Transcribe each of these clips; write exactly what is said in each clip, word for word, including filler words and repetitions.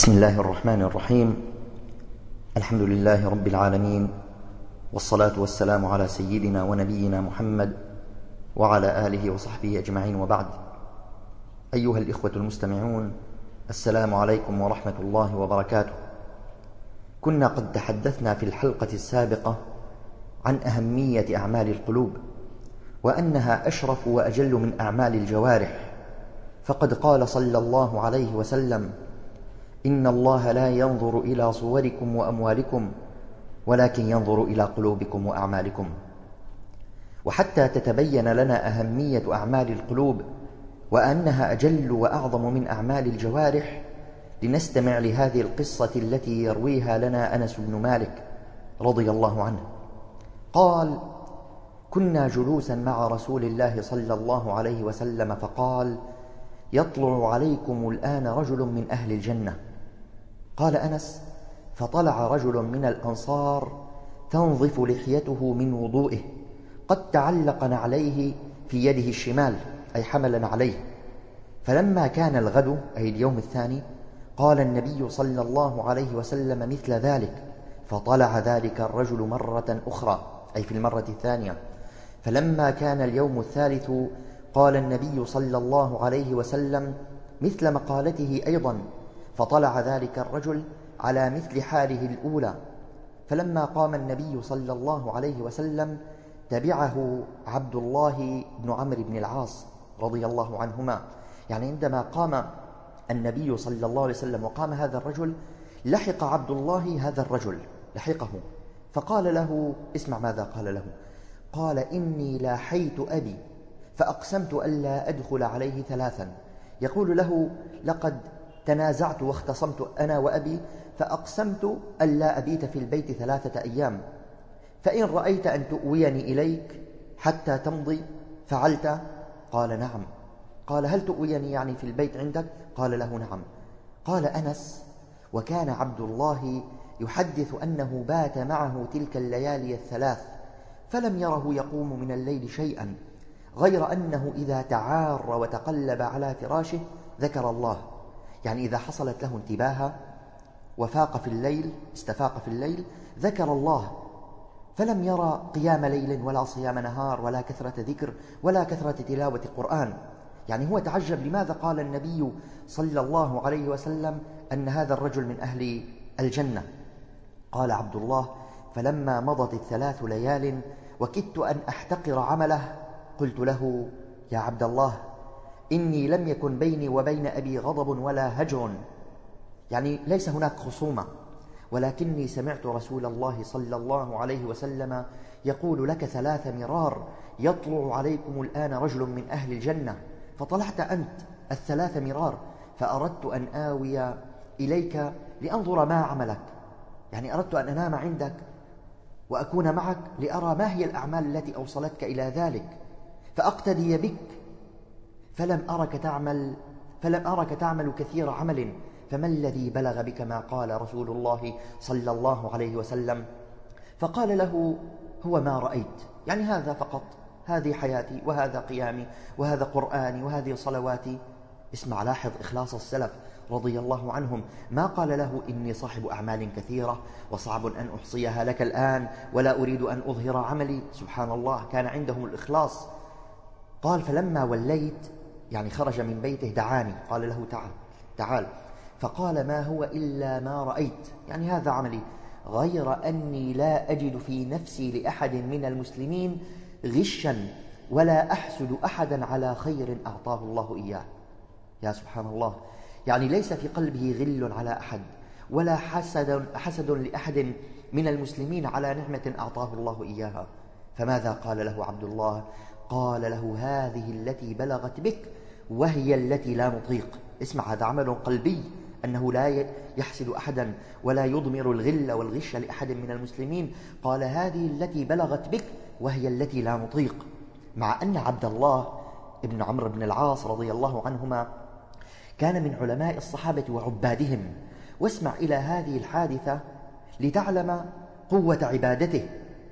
بسم الله الرحمن الرحيم. الحمد لله رب العالمين، والصلاة والسلام على سيدنا ونبينا محمد وعلى آله وصحبه أجمعين، وبعد. أيها الإخوة المستمعون، السلام عليكم ورحمة الله وبركاته. كنا قد تحدثنا في الحلقة السابقة عن أهمية أعمال القلوب، وأنها أشرف وأجل من أعمال الجوارح، فقد قال صلى الله عليه وسلم: إن الله لا ينظر إلى صوركم وأموالكم ولكن ينظر إلى قلوبكم وأعمالكم. وحتى تتبين لنا أهمية أعمال القلوب وأنها أجل وأعظم من أعمال الجوارح، لنستمع لهذه القصة التي يرويها لنا أنس بن مالك رضي الله عنه. قال: كنا جلوسا مع رسول الله صلى الله عليه وسلم فقال: يطلع عليكم الآن رجل من أهل الجنة. قال أنس: فطلع رجل من الأنصار تنظف لحيته من وضوئه، قد تعلق نعليه في يده الشمال، أي حمل نعليه. فلما كان الغد، أي اليوم الثاني، قال النبي صلى الله عليه وسلم مثل ذلك، فطلع ذلك الرجل مرة أخرى، أي في المرة الثانية. فلما كان اليوم الثالث قال النبي صلى الله عليه وسلم مثل مقالته أيضا، فطلع ذلك الرجل على مثل حاله الأولى. فلما قام النبي صلى الله عليه وسلم تبعه عبد الله بن عمرو بن العاص رضي الله عنهما. يعني عندما قام النبي صلى الله عليه وسلم وقام هذا الرجل، لحق عبد الله هذا الرجل، لحقه، فقال له: اسمع ماذا قال له. قال: إني لاحيت أبي فأقسمت ألا أدخل عليه ثلاثا. يقول له: لقد تنازعت واختصمت أنا وأبي، فأقسمت ألا أبيت في البيت ثلاثة أيام، فإن رأيت أن تؤويني إليك حتى تمضي فعلت؟ قال: نعم. قال: هل تؤويني يعني في البيت عندك؟ قال له: نعم. قال أنس: وكان عبد الله يحدث أنه بات معه تلك الليالي الثلاث، فلم يره يقوم من الليل شيئا، غير أنه إذا تعار وتقلب على فراشه ذكر الله. يعني إذا حصلت له انتباهة وفاق في الليل، استفاق في الليل، ذكر الله، فلم يرى قيام ليل ولا صيام نهار ولا كثرة ذكر ولا كثرة تلاوة قرآن. يعني هو تعجب لماذا قال النبي صلى الله عليه وسلم أن هذا الرجل من أهل الجنة. قال عبد الله: فلما مضت الثلاث ليال وكدت أن أحتقر عمله، قلت له: يا عبد الله، إني لم يكن بيني وبين أبي غضب ولا هجر، يعني ليس هناك خصومة، ولكني سمعت رسول الله صلى الله عليه وسلم يقول لك ثلاث مرار: يطلع عليكم الآن رجل من أهل الجنة، فطلعت أنت الثلاث مرار، فأردت أن آوي إليك لأنظر ما عملك. يعني أردت أن أنام عندك وأكون معك لأرى ما هي الأعمال التي أوصلتك إلى ذلك، فأقتدي بك، فلم أرك تعمل فلم أرك تعمل كثير عمل، فما الذي بلغ بك ما قال رسول الله صلى الله عليه وسلم؟ فقال له: هو ما رأيت، يعني هذا فقط، هذه حياتي وهذا قيامي وهذا قرآني وهذه صلواتي. اسمع، لاحظ إخلاص السلف رضي الله عنهم، ما قال له: إني صاحب أعمال كثيرة وصعب أن أحصيها لك الآن ولا أريد أن أظهر عملي. سبحان الله، كان عندهم الإخلاص. قال: فلما وليت، يعني خرج من بيته، دعاني، قال له: تعال تعال. فقال: ما هو إلا ما رأيت، يعني هذا عملي، غير أني لا أجد في نفسي لأحد من المسلمين غشا ولا أحسد أحدا على خير أعطاه الله إياه. يا سبحان الله، يعني ليس في قلبه غل على أحد ولا حسد, حسد لأحد من المسلمين على نعمة أعطاه الله إياها. فماذا قال له عبد الله؟ قال له: هذه التي بلغت بك وهي التي لا نطيق. اسمع، هذا عمل قلبي، أنه لا يحسد أحدا ولا يضمر الغل والغش لأحد من المسلمين. قال: هذه التي بلغت بك وهي التي لا نطيق. مع أن عبد الله ابن عمرو بن العاص رضي الله عنهما كان من علماء الصحابة وعبادهم. واسمع إلى هذه الحادثة لتعلم قوة عبادته.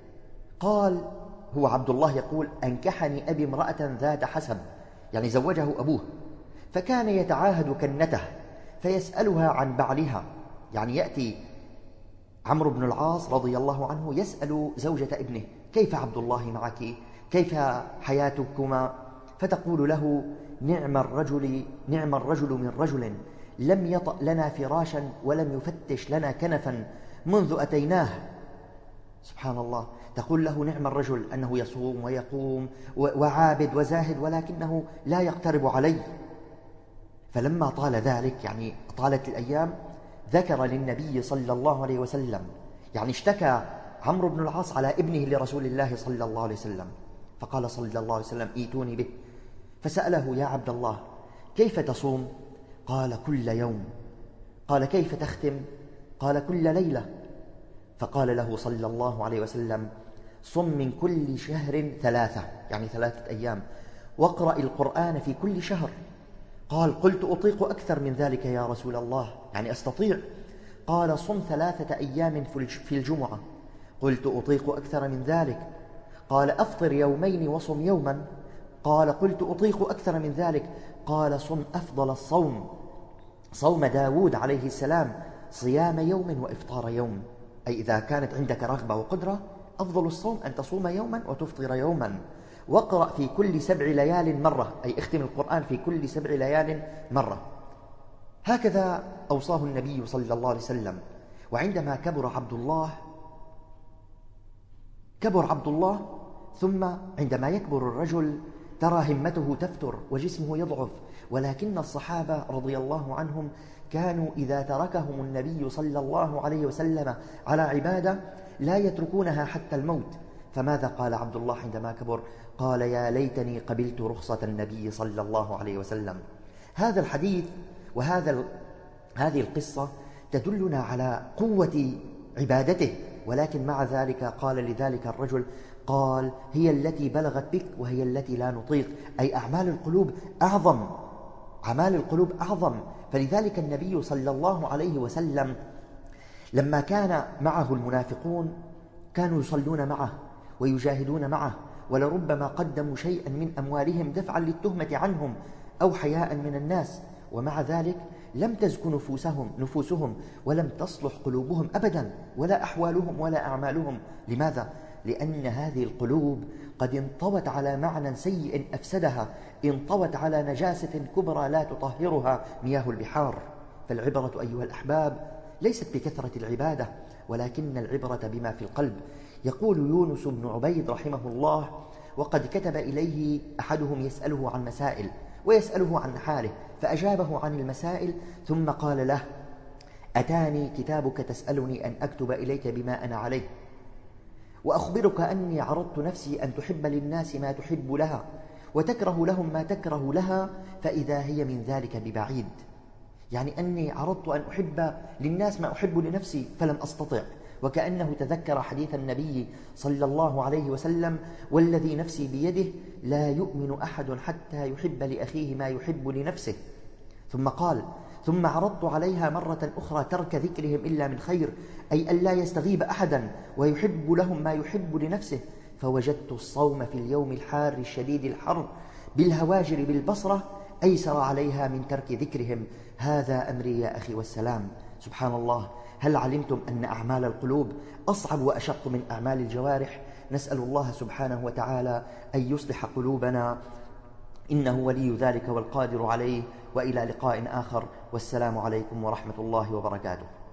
قال هو عبد الله يقول: أنكحني أبي امرأة ذات حسب، يعني زوجه أبوه، فكان يتعاهد كنته، فيسألها عن بعلها. يعني يأتي عمرو بن العاص رضي الله عنه يسأل زوجة ابنه: كيف عبد الله معك؟ كيف حياتكما؟ فتقول له: نعم الرجل نعم الرجل من رجل لم يطأ لنا فراشا ولم يفتش لنا كنفا منذ أتيناه. سبحان الله، تقول له نعم الرجل أنه يصوم ويقوم وعابد وزاهد، ولكنه لا يقترب علي. فلما طال ذلك، يعني طالت الأيام، ذكر للنبي صلى الله عليه وسلم، يعني اشتكى عمرو بن العاص على ابنه لرسول الله صلى الله عليه وسلم، فقال صلى الله عليه وسلم: ائتوني به. فسأله: يا عبد الله كيف تصوم؟ قال: كل يوم. قال: كيف تختم؟ قال: كل ليلة. فقال له صلى الله عليه وسلم: صم من كل شهر ثلاثة، يعني ثلاثة أيام، واقرأ القرآن في كل شهر. قال: قلت: أطيق أكثر من ذلك يا رسول الله، يعني أستطيع. قال: صم ثلاثة أيام في الجمعة. قلت: أطيق أكثر من ذلك. قال: أفطر يومين وصم يوما. قال: قلت: أطيق أكثر من ذلك. قال: صم أفضل الصوم، صوم داود عليه السلام، صيام يوم وإفطار يوم. أي إذا كانت عندك رغبة وقدرة، أفضل الصوم أن تصوم يوما وتفطر يوما. واقرأ في كل سبع ليال مرة، أي اختم القرآن في كل سبع ليال مرة. هكذا أوصاه النبي صلى الله عليه وسلم. وعندما كبر عبد الله كبر عبد الله ثم عندما يكبر الرجل ترى همته تفتر وجسمه يضعف، ولكن الصحابة رضي الله عنهم كانوا إذا تركهم النبي صلى الله عليه وسلم على عبادة لا يتركونها حتى الموت. فماذا قال عبد الله عندما كبر؟ قال: يا ليتني قبلت رخصة النبي صلى الله عليه وسلم. هذا الحديث وهذا هذه القصة تدلنا على قوة عبادته، ولكن مع ذلك قال لذلك الرجل، قال: هي التي بلغت بك وهي التي لا نطيق، أي أعمال القلوب أعظم، أعمال القلوب أعظم. فلذلك النبي صلى الله عليه وسلم لما كان معه المنافقون كانوا يصلون معه ويجاهدون معه، ولربما قدموا شيئا من أموالهم دفعا للتهمة عنهم أو حياء من الناس، ومع ذلك لم تزك نفوسهم نفوسهم ولم تصلح قلوبهم أبدا، ولا أحوالهم ولا أعمالهم. لماذا؟ لأن هذه القلوب قد انطوت على معنى سيء أفسدها، انطوت على نجاسة كبرى لا تطهرها مياه البحار. فالعبرة أيها الأحباب ليست بكثرة العبادة، ولكن العبرة بما في القلب. يقول يونس بن عبيد رحمه الله: وقد كتب إليه أحدهم يسأله عن مسائل ويسأله عن حاله، فأجابه عن المسائل ثم قال له: أتاني كتابك تسألني أن أكتب إليك بما أنا عليه، وأخبرك أني عرضت نفسي أن تحب للناس ما تحب لها وتكره لهم ما تكره لها، فإذا هي من ذلك ببعيد. يعني أني عرضت أن أحب للناس ما أحب لنفسي فلم أستطع. وكأنه تذكر حديث النبي صلى الله عليه وسلم: والذي نفسي بيده لا يؤمن أحد حتى يحب لأخيه ما يحب لنفسه. ثم قال: ثم عرضت عليها مرة أخرى ترك ذكرهم إلا من خير، أي ألا يستغيب أحدا ويحب لهم ما يحب لنفسه، فوجدت الصوم في اليوم الحار الشديد الحر بالهواجر بالبصرة أيسر عليها من ترك ذكرهم. هذا أمري يا أخي والسلام. سبحان الله، هل علمتم أن أعمال القلوب أصعب وأشق من أعمال الجوارح؟ نسأل الله سبحانه وتعالى أن يصلح قلوبنا، إنه ولي ذلك والقادر عليه. وإلى لقاء آخر، والسلام عليكم ورحمة الله وبركاته.